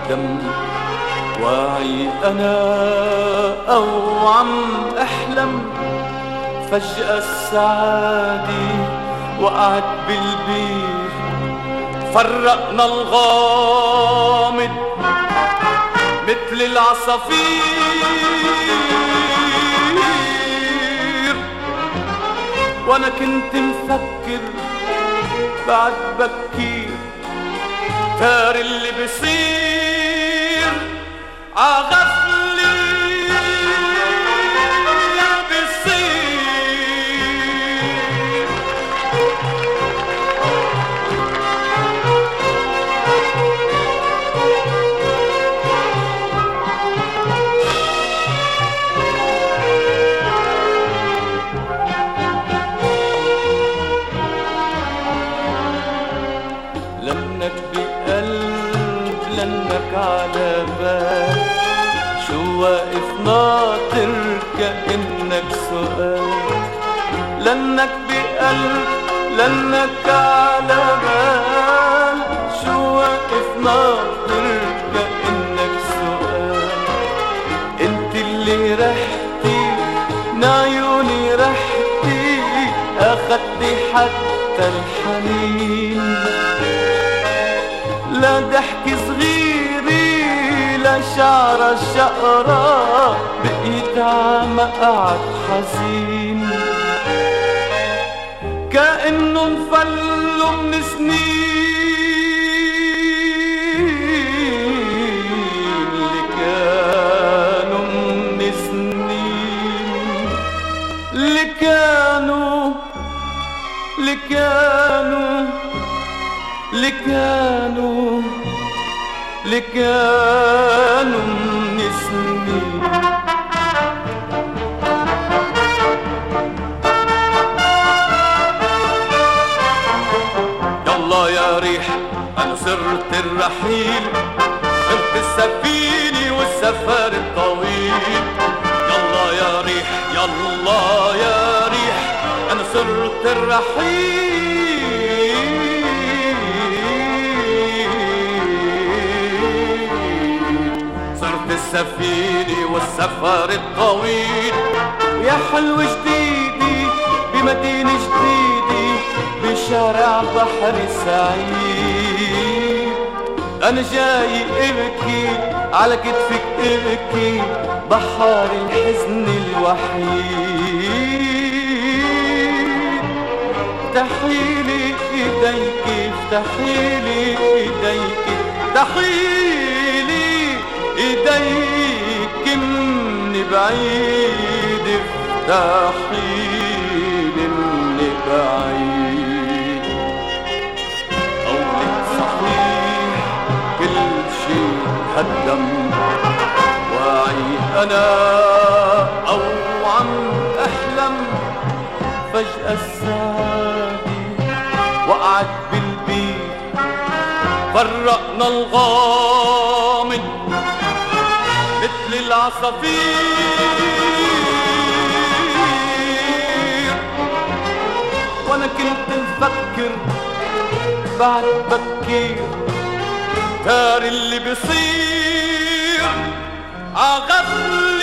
الدم. واعي أنا أو عم أحلم، فجأة السعادة وقعت بالبير، فرقنا الغامض مثل العصافير. وانا كنت مفكر بعد بكير دار اللي بصير عغفلي بصير. لأنك بقلب، لأنك على بال، شو واقف ناطر كأنك سؤال. لأنك بقلب، لأنك على بال، شو واقف ناطر كأنك سؤال. انت اللي رحتي نعيوني، رحتي أخدتي حتى الحنين. لا ضحكة صغيرة لا شعرة شقرة، بقيت عمقعد حزين كأنه انفلوا من سنين، اللي كانوا من سنين، اللي كانوا اللي كانوا اللي كانوا اللي كانوا من سنين. يلا يا ريح أنا صرت الرحيل، صرت السفينة والسفر الطويل. يلا يا ريح، يلا يا ريح أنا صرت الرحيل، صرت السفينة والسفر الطويل. يا حلو جديدي بمدينة جديدة بشارع بحر سعيد. أنا جاي أبكي على كتفك، أبكي بحر الحزن الوحيد. افتحيلي ايديك، افتحيلي ايديك، افتحيلي ايديك من بعيد، افتحيلي من بعيد. قولك صحيح كل شي هدم، واعي أنا أو عم أحلم، فجأة السعادة وقعت بالبيت، فرقنا الغامض مثل العصافير. وانا كنت مفكر بعد بكير دار اللي بصير عغفل